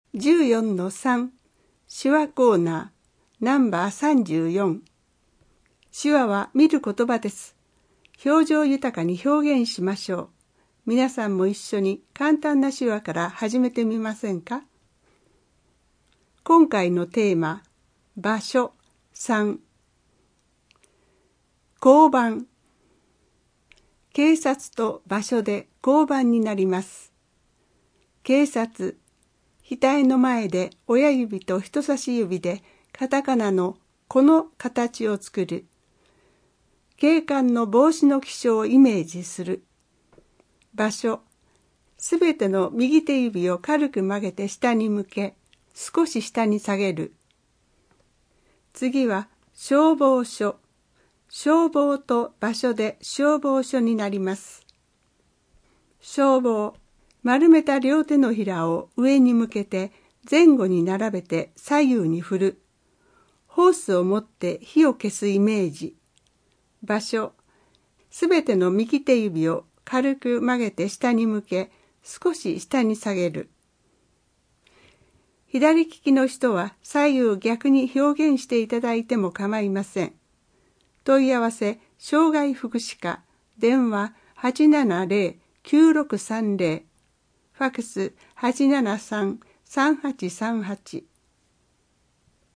14-3 手話コーナーナンバー34。手話は見る言葉です。表情豊かに表現しましょう。皆さんも一緒に簡単な手話から始めてみませんか？今回のテーマ、場所3。交番。警察と場所で交番になります。警察。額の前で親指と人差し指でカタカナのこの形を作る。警官の帽子の記章をイメージする。場所。すべての右手指を軽く曲げて下に向け、少し下に下げる。次は消防署。消防と場所で消防署になります。消防。丸めた両手のひらを上に向けて前後に並べて左右に振る。ホースを持って火を消すイメージ。場所。すべての右手指を軽く曲げて下に向け、少し下に下げる。左利きの人は左右逆に表現していただいても構いません。問い合わせ、障害福祉課、電話870-9630、ファクス873-3838。